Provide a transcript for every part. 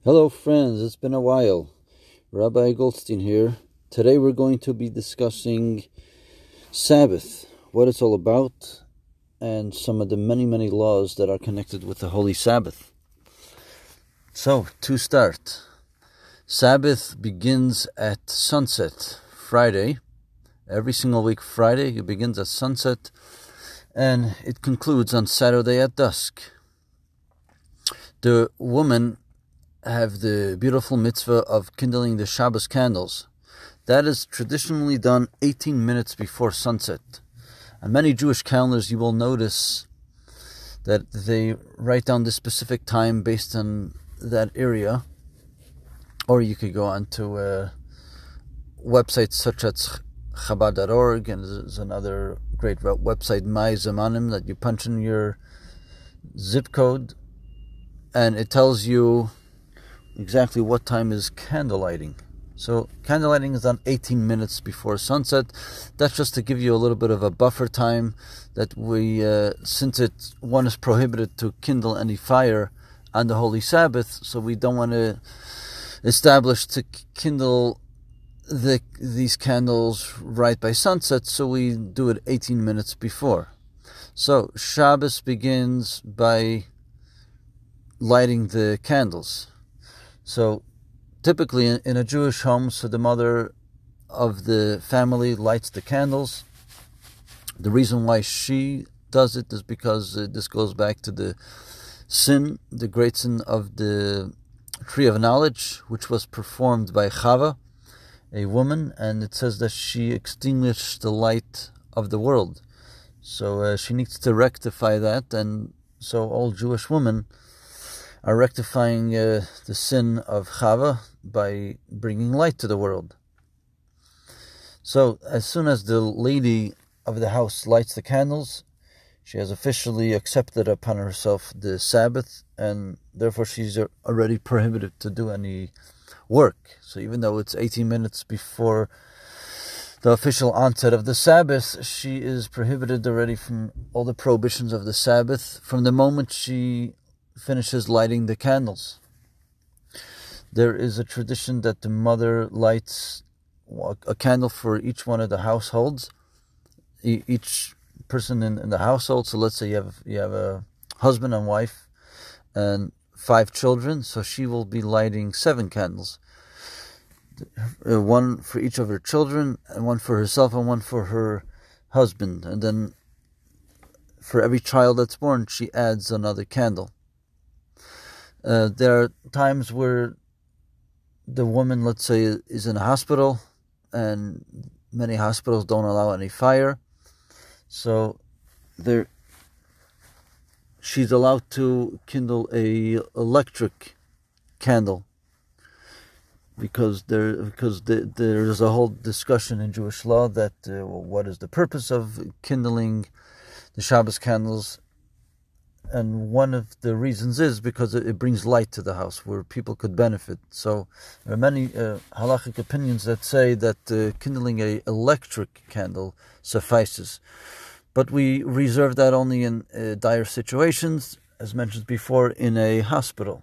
Hello friends, it's been a while. Rabbi Goldstein here. Today we're going to be discussing Sabbath, what it's all about, and some of the many laws that are connected with the Holy Sabbath. So, to start, Sabbath begins at sunset, Friday. Every single week Friday, it begins at sunset, and it concludes on Saturday at dusk. The woman have the beautiful mitzvah of kindling the Shabbos candles. That is traditionally done 18 minutes before sunset. On many Jewish calendars, you will notice that they write down this specific time based on that area. Or you could go onto websites such as Chabad.org, and there's another great website, My Zamanim, that you punch in your zip code, and it tells you exactly what time is candle lighting. So candle lighting is on 18 minutes before sunset. That's just to give you a little bit of a buffer time that we, since one is prohibited to kindle any fire on the Holy Sabbath, so we don't want to establish to kindle these candles right by sunset, so we do it 18 minutes before. So Shabbos begins by lighting the candles. So typically in a Jewish home, so the mother of the family lights the candles. The reason why she does it is because this goes back to the sin, the great sin of the tree of knowledge, which was performed by Chava, a woman, and it says that she extinguished the light of the world. So she needs to rectify that, and so all Jewish women are rectifying the sin of Chava by bringing light to the world. So as soon as the lady of the house lights the candles, she has officially accepted upon herself the Sabbath, and therefore she's already prohibited to do any work. So even though it's 18 minutes before the official onset of the Sabbath, she is prohibited already from all the prohibitions of the Sabbath from the moment she finishes lighting the candles. There is a tradition that the mother lights a candle for each one of the households, each person in the household. So let's say you have a husband and wife and 5 children, so she will be lighting 7 candles, one for each of her children, and one for herself, and one for her husband. And then for every child that's born, she adds another candle. There are times where the woman, let's say, is in a hospital, and many hospitals don't allow any fire, so she's allowed to kindle a electric candle, because there's a whole discussion in Jewish law that what is the purpose of kindling the Shabbos candles. And one of the reasons is because it brings light to the house where people could benefit. So there are many halachic opinions that say that kindling an electric candle suffices. But we reserve that only in dire situations, as mentioned before, in a hospital.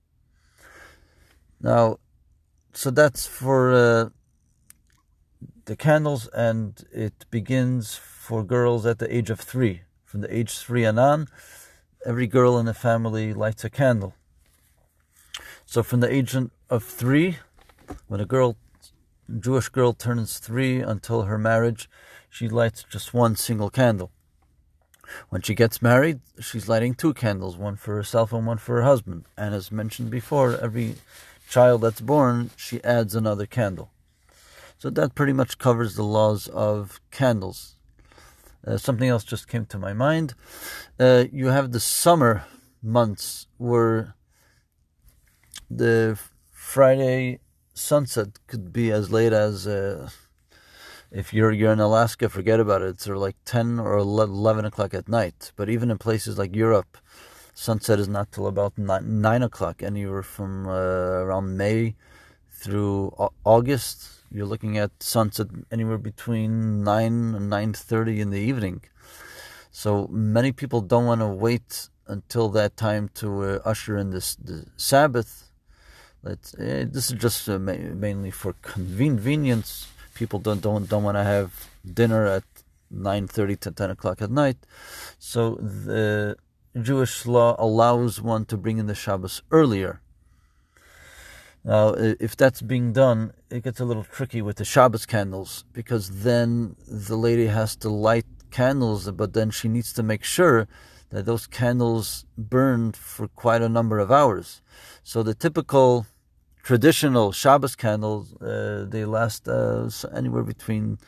Now, so that's for the candles, and it begins for girls at the age of 3. From the age 3 and on, every girl in the family lights a candle. So from the age of 3, when a Jewish girl turns 3 until her marriage, she lights just one single candle. When she gets married, she's lighting 2 candles, one for herself and one for her husband. And as mentioned before, every child that's born, she adds another candle. So that pretty much covers the laws of candles. Something else just came to my mind. You have the summer months where the Friday sunset could be as late as, if you're in Alaska, forget about it. It's sort of like 10 or 11 o'clock at night. But even in places like Europe, sunset is not till about 9 o'clock. Anywhere from around May through August, you're looking at sunset anywhere between 9 and 9:30 in the evening. So many people don't want to wait until that time to usher in the Sabbath. This is just mainly for convenience. People don't want to have dinner at 9:30 to 10 o'clock at night. So the Jewish law allows one to bring in the Shabbos earlier. Now, if that's being done, it gets a little tricky with the Shabbos candles, because then the lady has to light candles, but then she needs to make sure that those candles burn for quite a number of hours. So the typical traditional Shabbos candles, they last anywhere between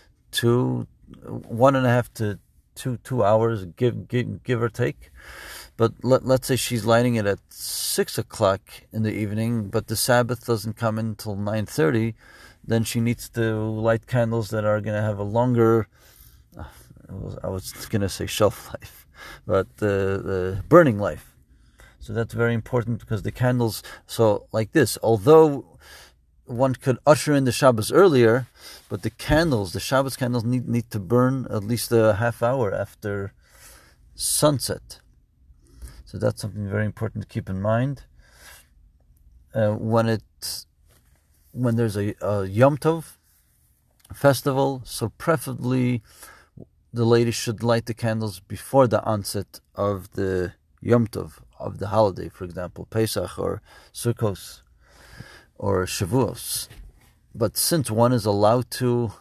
1.5 to 2 hours, give or take. But let's say she's lighting it at 6 o'clock in the evening, but the Sabbath doesn't come in until 9:30. Then she needs to light candles that are going to have a longer, I was going to say shelf life, but the burning life. So that's very important, because the candles, so like this, although one could usher in the Shabbos earlier, but the Shabbos candles need to burn at least a half hour after sunset. So that's something very important to keep in mind. When there's a Yom Tov festival, so preferably the lady should light the candles before the onset of the Yom Tov, of the holiday, for example, Pesach or Sukkos or Shavuos. But since one is allowed to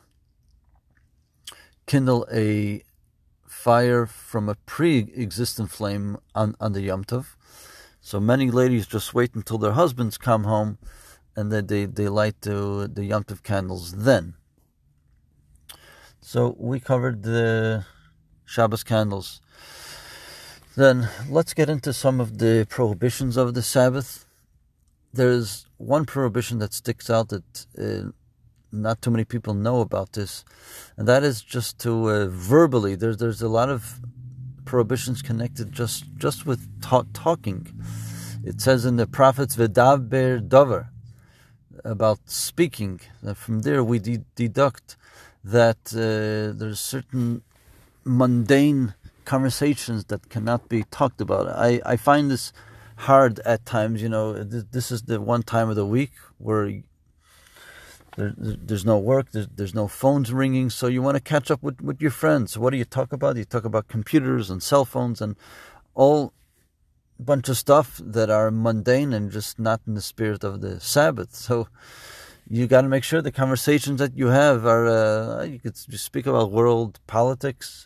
kindle a fire from a pre-existent flame on the Yom Tov, so many ladies just wait until their husbands come home, and then they light the Yom Tov candles then. So we covered the Shabbos candles. Then let's get into some of the prohibitions of the Sabbath. There's one prohibition that sticks out that not too many people know about this, and that is just to verbally. There's a lot of prohibitions connected just with talking. It says in the prophets, "V'daber davar," about speaking. From there we deduct that there's certain mundane conversations that cannot be talked about. I find this hard at times. This is the one time of the week where there's no work, there's no phones ringing, so you want to catch up with your friends. What do you talk about? You talk about computers and cell phones and all bunch of stuff that are mundane and just not in the spirit of the Sabbath. So you got to make sure the conversations that you have are, you could speak about world politics.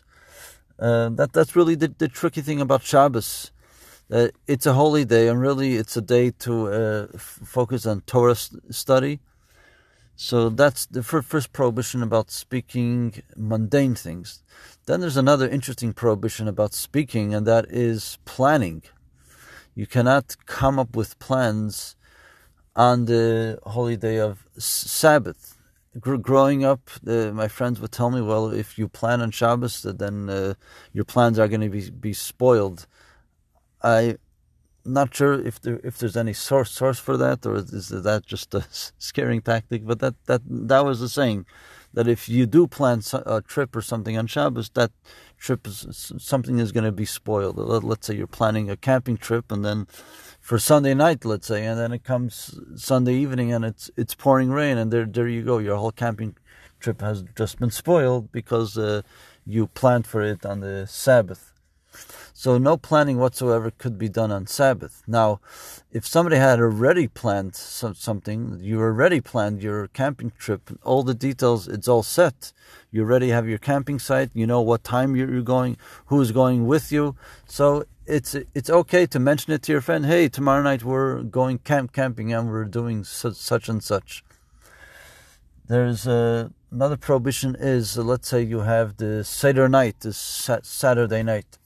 That's really the tricky thing about Shabbos. It's a holy day, and really it's a day to focus on Torah study. So that's the first prohibition about speaking mundane things. Then there's another interesting prohibition about speaking, and that is planning. You cannot come up with plans on the holy day of Sabbath. Growing up, my friends would tell me, well, if you plan on Shabbos, then your plans are going to be spoiled. I'm not sure if there's any source for that, or is that just a scaring tactic? But that was the saying, that if you do plan a trip or something on Shabbos, that trip something is going to be spoiled. Let's say you're planning a camping trip, and then for Sunday night, let's say, and then it comes Sunday evening and it's pouring rain, and there you go, your whole camping trip has just been spoiled because you planned for it on the Sabbath. So no planning whatsoever could be done on Sabbath. Now, if somebody had already planned something, you already planned your camping trip, all the details, it's all set. You already have your camping site, you know what time you're going, who's going with you. So it's okay to mention it to your friend, hey, tomorrow night we're going camping and we're doing such and such. There's another prohibition is, let's say you have the Seder night, this Saturday night.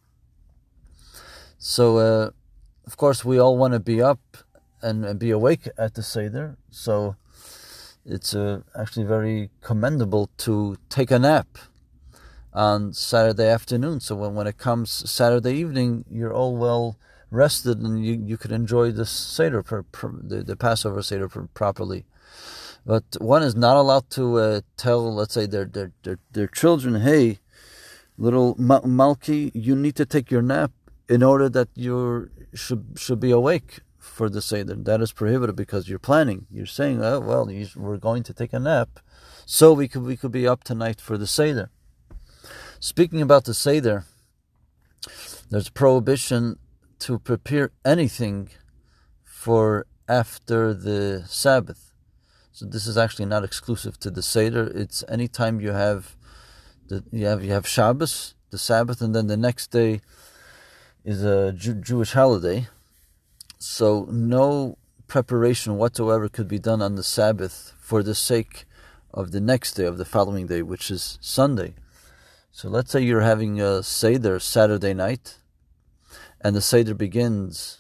So, of course, we all want to be up and be awake at the Seder. So, it's actually very commendable to take a nap on Saturday afternoon. So, when it comes Saturday evening, you're all well rested and you could enjoy the Seder, the Passover Seder properly. But one is not allowed to tell, let's say, their children, hey, little Malki, you need to take your nap in order that you should be awake for the Seder. That is prohibited because you're planning. You're saying, oh, well, we're going to take a nap, so we could be up tonight for the Seder. Speaking about the Seder, there's a prohibition to prepare anything for after the Sabbath. So this is actually not exclusive to the Seder. It's any time you have Shabbos, the Sabbath, and then the next day is a Jewish holiday. So no preparation whatsoever could be done on the Sabbath for the sake of the next day, of the following day, which is Sunday. So let's say you're having a Seder Saturday night, and the Seder begins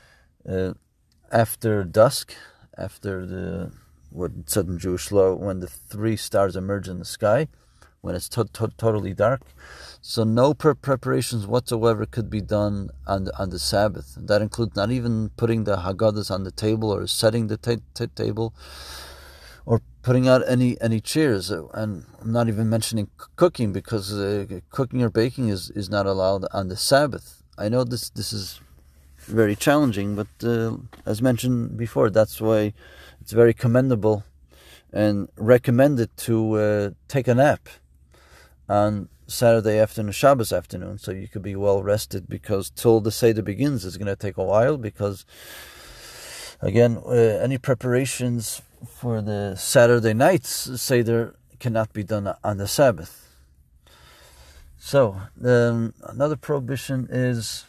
after dusk, after what it said in Jewish law, when the 3 stars emerge in the sky, when it's totally dark. So no preparations whatsoever could be done on the Sabbath. That includes not even putting the Haggadahs on the table or setting the table or putting out any chairs. And I'm not even mentioning cooking, because cooking or baking is not allowed on the Sabbath. I know this is very challenging, but as mentioned before, that's why it's very commendable and recommended to take a nap on Saturday afternoon, Shabbos afternoon, so you could be well rested, because till the Seder begins is going to take a while, because again, any preparations for the Saturday night's Seder cannot be done on the Sabbath. So another prohibition is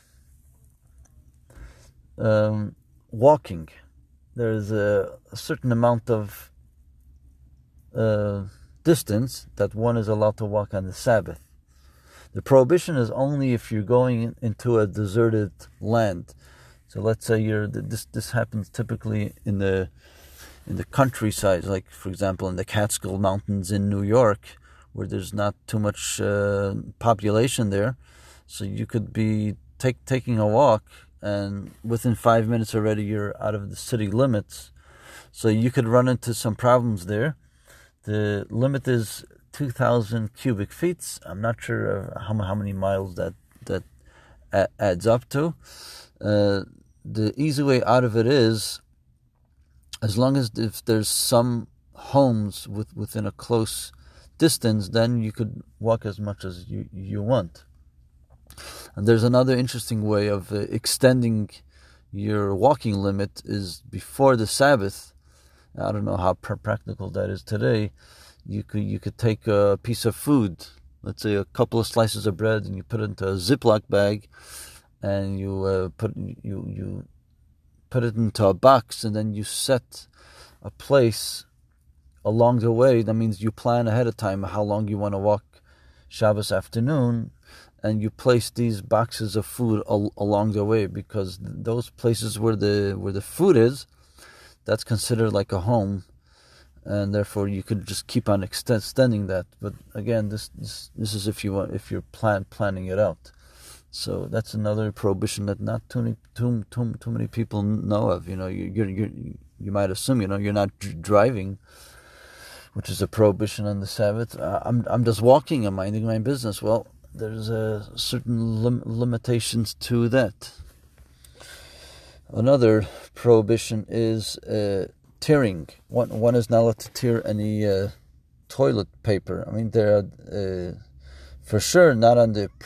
walking. There's a certain amount of distance that one is allowed to walk on the Sabbath. The prohibition is only if you're going into a deserted land. So let's say this happens typically in the countryside, like for example in the Catskill Mountains in New York, where there's not too much population there. So you could be taking a walk, and within 5 minutes already you're out of the city limits. So you could run into some problems there. The limit is 2,000 cubic feet. I'm not sure how many miles that adds up to. The easy way out of it is, as long as if there's some homes within a close distance, then you could walk as much as you want. And there's another interesting way of extending your walking limit is before the Sabbath. I don't know how practical that is today. You could take a piece of food, let's say a couple of slices of bread, and you put it into a Ziploc bag, and you put it into a box, and then you set a place along the way. That means you plan ahead of time how long you want to walk Shabbos afternoon, and you place these boxes of food along the way, because those places where the food is, that's considered like a home, and therefore you could just keep on extending that. But again, this is if you're planning it out. So that's another prohibition that not too many people know of. You might assume you're not driving, which is a prohibition on the Sabbath. I'm just walking and minding my business. Well, there's certain limitations to that. Another prohibition is tearing. One is not allowed to tear any toilet paper. I mean, there are for sure not on the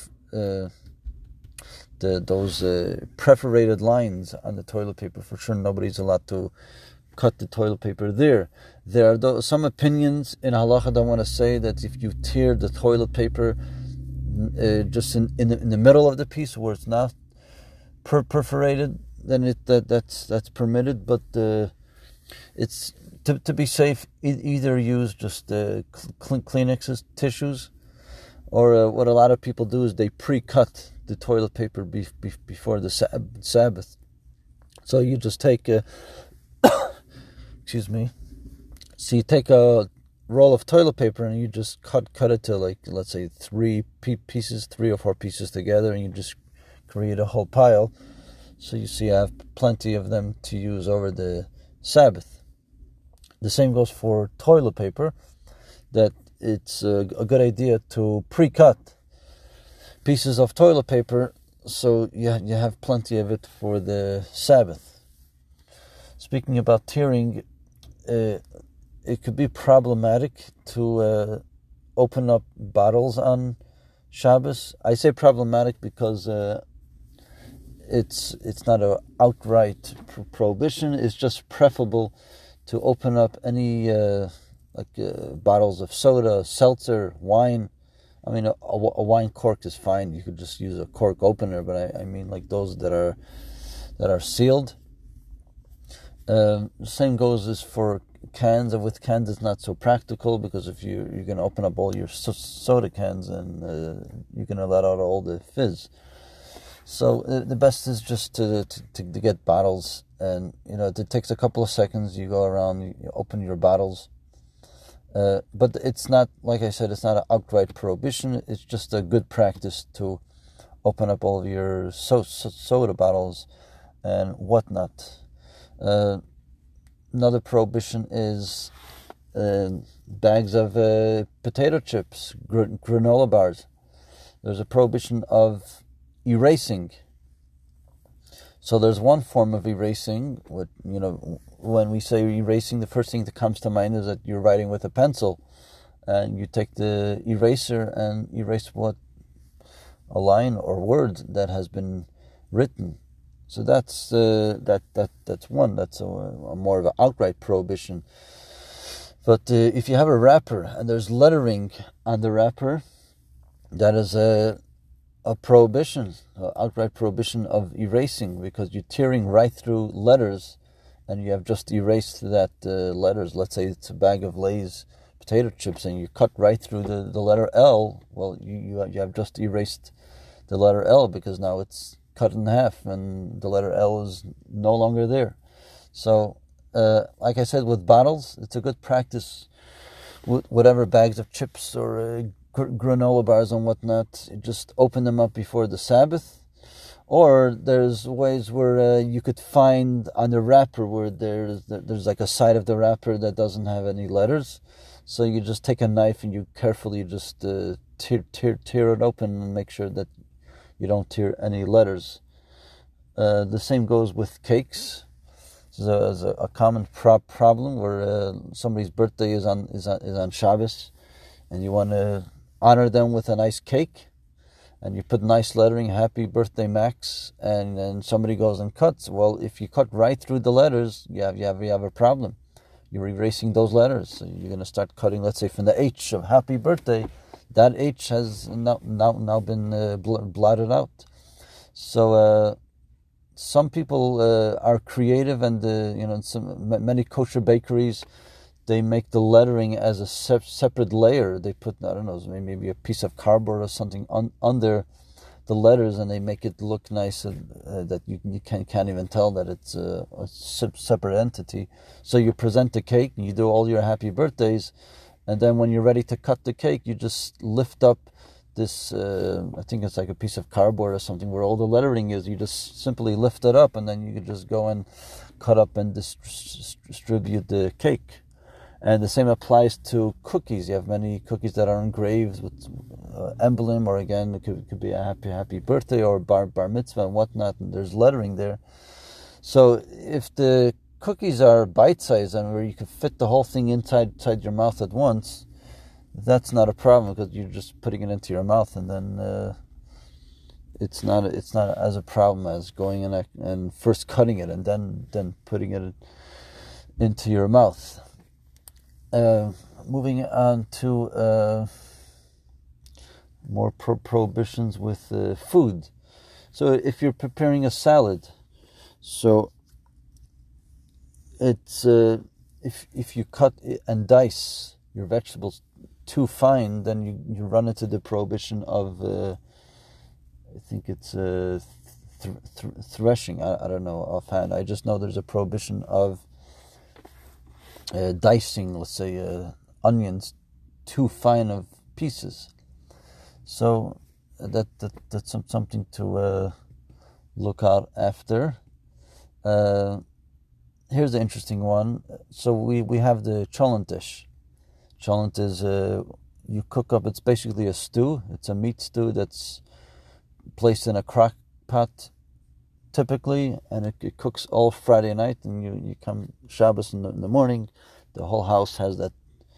those perforated lines on the toilet paper. For sure, nobody's allowed to cut the toilet paper there. There are some opinions in halacha that want to say that if you tear the toilet paper just in the middle of the piece where it's not perforated, then that's permitted. But it's to be safe, either use just Kleenex tissues, or what a lot of people do is they pre-cut the toilet paper before the Sabbath. So you just take excuse me. So you take a roll of toilet paper and you just cut it to, like, let's say 3 or 4 pieces together, and you just create a whole pile. So you see, I have plenty of them to use over the Sabbath. The same goes for toilet paper, that it's a good idea to pre-cut pieces of toilet paper so you have plenty of it for the Sabbath. speaking about tearing, it could be problematic to open up bottles on Shabbos. I say problematic because it's not an outright prohibition. It's just preferable to open up any bottles of soda, seltzer, wine. I mean, a wine cork is fine. You could just use a cork opener, but I mean like those that are sealed. Same goes as for cans. And with cans, it's not so practical because if you're going to open up all your soda cans, and you're going to let out all the fizz. So the best is just to get bottles, and it takes a couple of seconds. You go around, you open your bottles, but it's not, like I said, it's not an outright prohibition. It's just a good practice to open up all of your soda bottles and whatnot. Another prohibition is bags of potato chips, granola bars. There's a prohibition of erasing. So there's one form of erasing. When we say erasing, the first thing that comes to mind is that you're writing with a pencil, and you take the eraser and erase a line or word that has been written. So that's one. That's a more of an outright prohibition. But if you have a wrapper and there's lettering on the wrapper, that is a prohibition, an outright prohibition of erasing, because you're tearing right through letters, and you have just erased that letters. Let's say it's a bag of Lay's potato chips, and you cut right through the letter L. Well, you have just erased the letter L, because now it's cut in half, and the letter L is no longer there. So, like I said, with bottles, it's a good practice. Whatever bags of chips or granola bars and whatnot, just open them up before the Sabbath. Or there's ways where you could find on the wrapper where there's like a side of the wrapper that doesn't have any letters. So you just take a knife and you carefully just tear it open and make sure that you don't tear any letters. The same goes with cakes. This is a common problem where somebody's birthday is on Shabbos, and you want to honor them with a nice cake, and you put nice lettering, "Happy Birthday, Max," and then somebody goes and cuts. Well, if you cut right through the letters, you have a problem. You're erasing those letters. So you're going to start cutting, let's say, from the H of Happy Birthday. That H has now been blotted out. So some people are creative, and many kosher bakeries, they make the lettering as a separate layer. They put, I don't know, maybe a piece of cardboard or something under the letters, and they make it look nice, that you can't even tell that it's a separate entity. So you present the cake, and you do all your happy birthdays, and then when you're ready to cut the cake, you just lift up this, I think it's like a piece of cardboard or something where all the lettering is. You just simply lift it up, and then you can just go and cut up and distribute the cake. And the same applies to cookies. You have many cookies that are engraved with emblem, or again, it could be a happy birthday or bar mitzvah and whatnot, and there's lettering there. So if the cookies are bite-sized and where you can fit the whole thing inside your mouth at once, that's not a problem, because you're just putting it into your mouth, and then it's not as a problem as going in and first cutting it and then putting it into your mouth. Moving on to more prohibitions with food. So if you're preparing a salad, so it's if you cut and dice your vegetables too fine, then you run into the prohibition of I think it's threshing. I don't know offhand. I just know there's a prohibition of dicing, let's say, onions too fine of pieces. So that's something to look out after. Here's the interesting one. So we have the cholent dish. Cholent is you cook up. It's basically a stew. It's a meat stew that's placed in a crock pot, typically, and it cooks all Friday night, and you come Shabbos in the morning, the whole house has that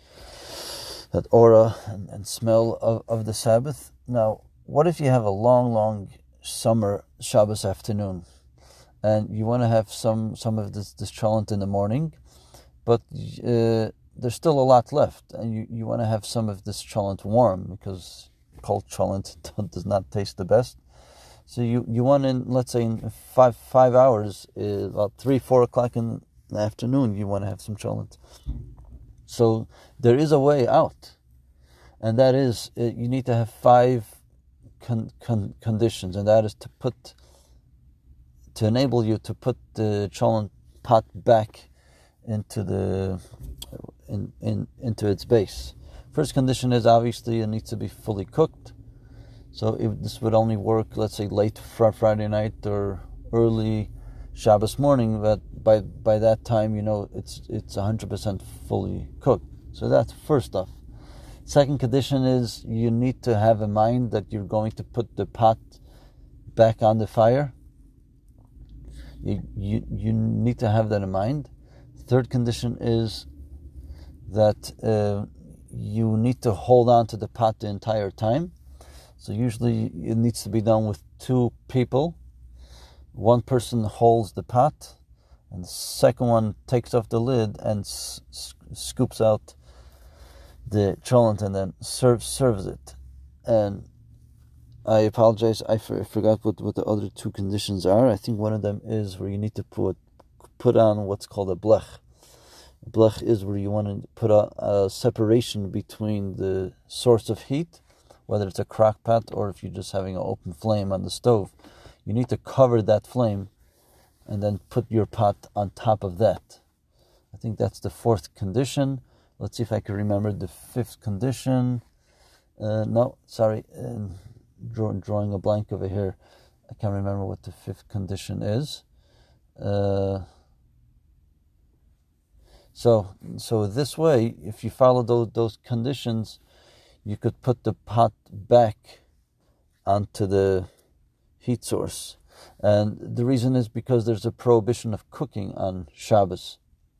aura and smell of the Sabbath. Now, what if you have a long summer Shabbos afternoon, and you want to have some of this cholent in the morning, but there's still a lot left, and you want to have some of this cholent warm, because cold cholent does not taste the best. So you want let's say in five hours, about 3-4 o'clock in the afternoon, you want to have some cholent. So there is a way out, and that is you need to have 5 conditions, and that is to enable you to put the cholent pot back into into its base. First condition is obviously it needs to be fully cooked. So if this would only work, let's say late Friday night or early Shabbos morning, but by that time it's 100% fully cooked. So that's first off. Second condition is you need to have in mind that you're going to put the pot back on the fire. You need to have that in mind. Third condition is that you need to hold on to the pot the entire time. So usually it needs to be done with 2 people. One person holds the pot, and the second one takes off the lid and scoops out the cholent and then serves it. And I apologize, I forgot what the other 2 conditions are. I think one of them is where you need to put on what's called a blech. A blech is where you want to put a separation between the source of heat, whether it's a crock pot or if you're just having an open flame on the stove. You need to cover that flame and then put your pot on top of that. I think that's the 4th condition. Let's see if I can remember the 5th condition. Drawing a blank over here. I can't remember what the 5th condition is. So this way, if you follow those conditions, you could put the pot back onto the heat source. And the reason is because there's a prohibition of cooking on Shabbos.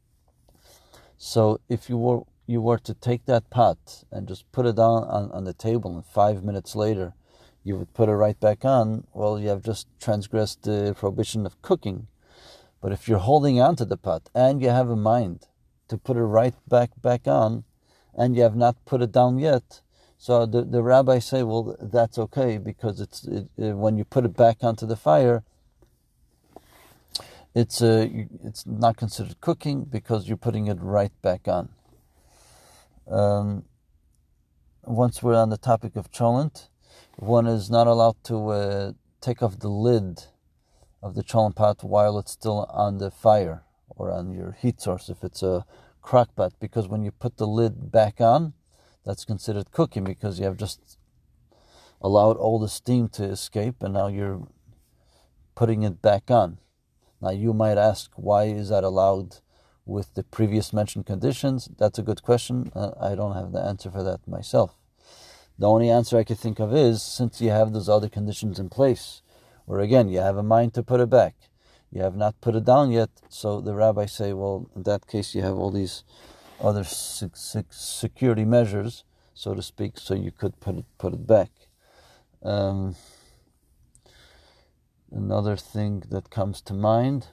So if you were to take that pot and just put it on the table, and 5 minutes later you would put it right back on, well, you have just transgressed the prohibition of cooking. But if you're holding on to the pot and you have a mind to put it right back on, and you have not put it down yet, so the rabbis say, well, that's okay, because when you put it back onto the fire, it's not considered cooking because you're putting it right back on. Once we're on the topic of cholent, one is not allowed to take off the lid of the cholent pot while it's still on the fire or on your heat source if it's a crock pot, because when you put the lid back on, that's considered cooking, because you have just allowed all the steam to escape and now you're putting it back on. Now you might ask, why is that allowed with the previous mentioned conditions? That's a good question. I don't have the answer for that myself. The only answer I could think of is, since you have those other conditions in place, where again, you have a mind to put it back, you have not put it down yet, so the rabbis say, well, in that case you have all these other security measures, so to speak, so you could put it back. Another thing that comes to mind,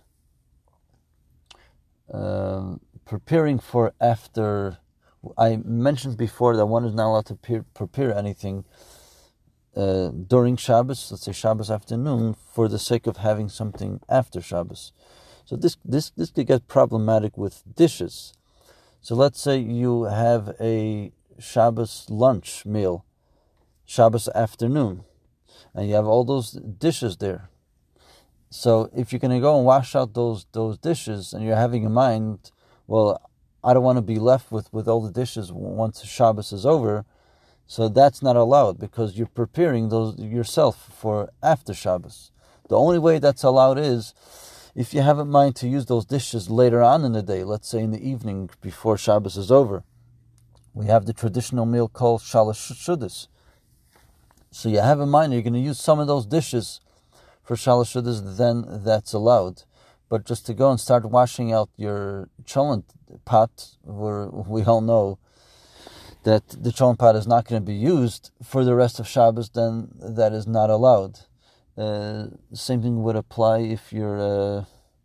preparing for after. I mentioned before that one is not allowed to prepare anything during Shabbos, let's say Shabbos afternoon, for the sake of having something after Shabbos. So this could get problematic with dishes. So let's say you have a Shabbos lunch meal, Shabbos afternoon, and you have all those dishes there. So if you're going to go and wash out those dishes, and you're having in mind, well, I don't want to be left with all the dishes once Shabbos is over, so that's not allowed, because you're preparing those yourself for after Shabbos. The only way that's allowed is if you have in mind to use those dishes later on in the day, let's say in the evening before Shabbos is over. We have the traditional meal called Shalosh Shudas. So you have in mind you're going to use some of those dishes for Shalosh Shudas, then that's allowed. But just to go and start washing out your cholent pot, where we all know that the cholent pot is not going to be used for the rest of Shabbos, then that is not allowed. Same thing would apply if you're,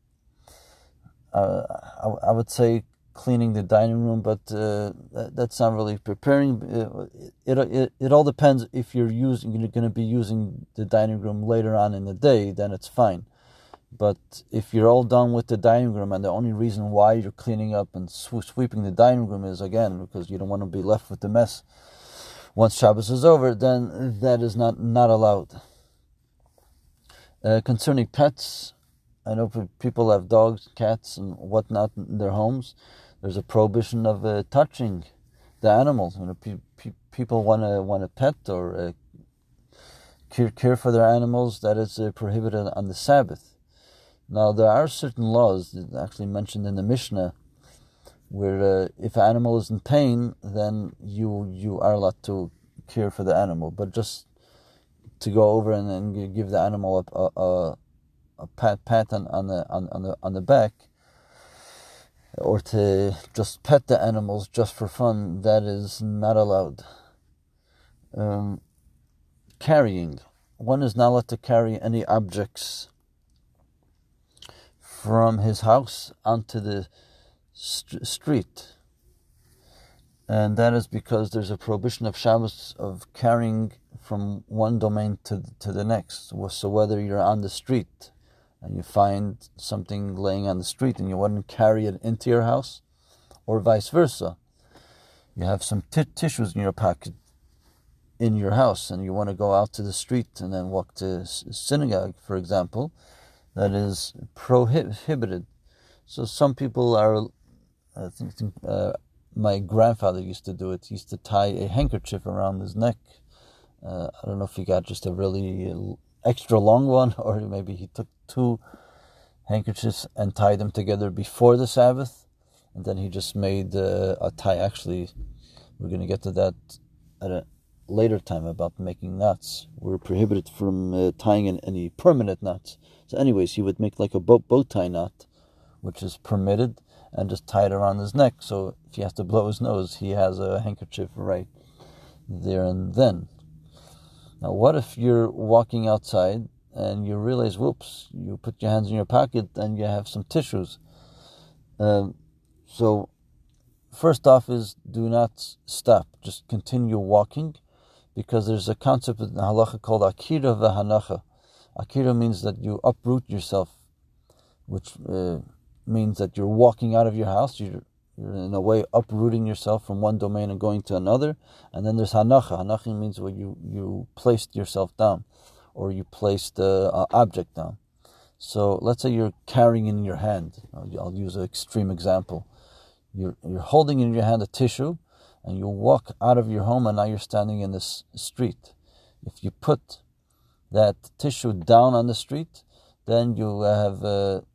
I would say, cleaning the dining room, but that's not really preparing. It all depends. If you're going to be using the dining room later on in the day, then it's fine. But if you're all done with the dining room, and the only reason why you're cleaning up and sweeping the dining room is, again, because you don't want to be left with the mess once Shabbos is over, then that is not allowed. Concerning pets, I know people have dogs, cats, and whatnot in their homes. There's a prohibition of touching the animals. People want a pet or care for their animals. That is prohibited on the Sabbath. Now, there are certain laws actually mentioned in the Mishnah where if an animal is in pain, then you are allowed to care for the animal. But just to go over and give the animal a pat on the back, or to just pet the animals just for fun, that is not allowed. Carrying. One is not allowed to carry any objects from his house onto the street. And that is because there's a prohibition of Shabbos of carrying from one domain to the next. So whether you're on the street and you find something laying on the street and you want to carry it into your house, or vice versa. You have some tissues in your pocket in your house and you want to go out to the street and then walk to synagogue, for example, that is prohibited. So some people are, I think my grandfather used to do it. He used to tie a handkerchief around his neck. I don't know if he got just a really extra long one, or maybe he took two handkerchiefs and tied them together before the Sabbath, and then he just made a tie. Actually, we're going to get to that at a later time about making knots. We're prohibited from tying in any permanent knots. So anyways, he would make like a bow tie knot, which is permitted, and just tie it around his neck. So if he has to blow his nose, he has a handkerchief right there and then. Now, what if you're walking outside and you realize, whoops, you put your hands in your pocket and you have some tissues? So first off is do not stop. Just continue walking, because there's a concept in halacha called akira v'hanacha. Akira means that you uproot yourself, which means that you're walking out of your house. You're in a way uprooting yourself from one domain and going to another. And then there's hanacha. Hanacha means where you placed yourself down, or you placed the object down. So let's say you're carrying in your hand. I'll use an extreme example. You're holding in your hand a tissue, and you walk out of your home, and now you're standing in this street. If you put that tissue down on the street, then you have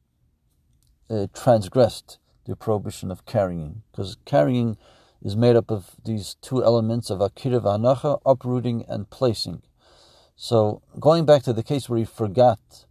transgressed the prohibition of carrying, because carrying is made up of these two elements of akira v'hanacha, uprooting and placing. So going back to the case where you forgot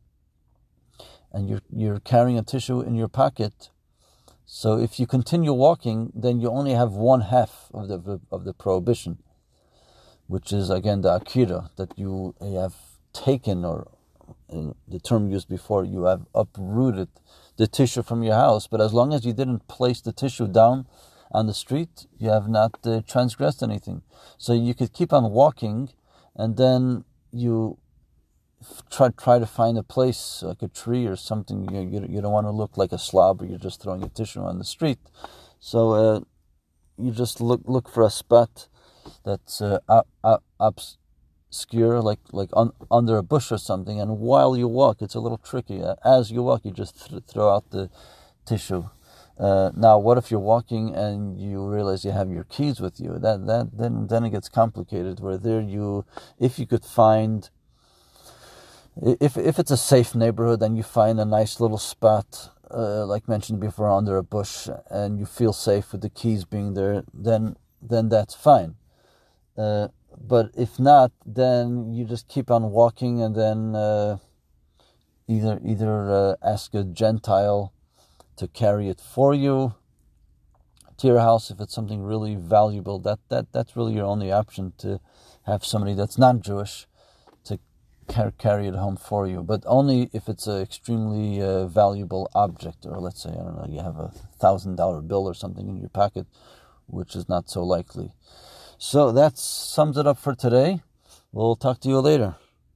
and you're carrying a tissue in your pocket, so if you continue walking, then you only have one half of the prohibition, which is again the akira, that you have taken, or in the term used before, you have uprooted the tissue from your house. But as long as you didn't place the tissue down on the street, you have not transgressed anything. So you could keep on walking, and then you try to find a place like a tree or something. You don't want to look like a slob, or you're just throwing a tissue on the street. So you just look for a spot that's obscure, like under a bush or something, and while you walk, it's a little tricky. As you walk, you just throw out the tissue. Now, what if you're walking and you realize you have your keys with you? Then it gets complicated. Where there if you could find, if it's a safe neighborhood and you find a nice little spot, like mentioned before, under a bush, and you feel safe with the keys being there, then that's fine. But if not, then you just keep on walking, and then either ask a Gentile to carry it for you to your house if it's something really valuable. That's really your only option, to have somebody that's not Jewish to carry it home for you, but only if it's an extremely valuable object, or let's say, I don't know, you have a $1,000 bill or something in your pocket, which is not so likely. So that sums it up for today. We'll talk to you later.